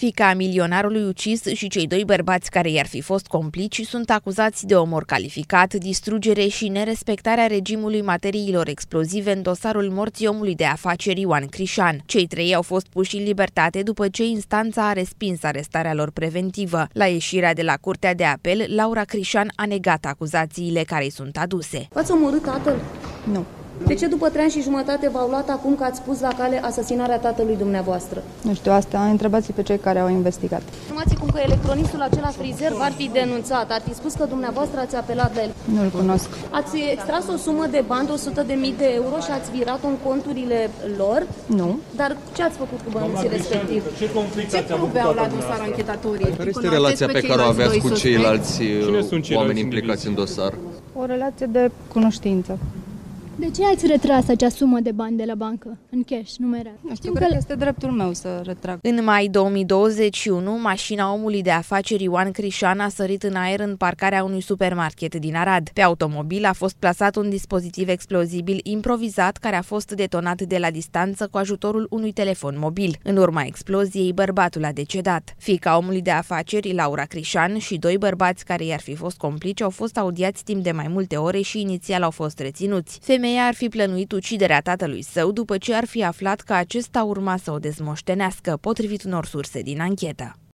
Fiica milionarului ucis și cei doi bărbați care i-ar fi fost complici sunt acuzați de omor calificat, distrugere și nerespectarea regimului materiilor explozive în dosarul morții omului de afaceri Ioan Crișan. Cei trei au fost puși în libertate după ce instanța a respins arestarea lor preventivă. La ieșirea de la Curtea de Apel, Laura Crișan a negat acuzațiile care îi sunt aduse. V-ați omorât tatăl? Nu. De ce după 3 ani și jumătate v-au luat acum că ați pus la cale asasinarea tatălui dumneavoastră? Nu știu, asta întrebați pe cei care au investigat. Informații cum că electronistul acela frizer v-ar fi denunțat, ar fi spus că dumneavoastră ați apelat la el. Nu-l cunosc. Ați extras o sumă de bani, 100.000 de euro și ați virat-o în conturile lor? Nu. Dar ce ați făcut cu bănuții respectiv? Ce probe au la dosar anchetatorii? Care este relația pe care o aveați cu ceilalți oameni implicați în dosar? O relație de cunoștință. De ce ați retras acea sumă de bani de la bancă, în cash, numerar? Nu știu, cred că este dreptul meu să retrag. În mai 2021, mașina omului de afaceri Ioan Crișan a sărit în aer în parcarea unui supermarket din Arad. Pe automobil a fost plasat un dispozitiv explozibil improvizat care a fost detonat de la distanță cu ajutorul unui telefon mobil. În urma exploziei, bărbatul a decedat. Fiica omului de afaceri, Laura Crișan, și doi bărbați care i-ar fi fost complici au fost audiați timp de mai multe ore și inițial au fost reținuți. Femeia ar fi plănuit uciderea tatălui său după ce ar fi aflat că acesta urma să o dezmoștenească, potrivit unor surse din anchetă.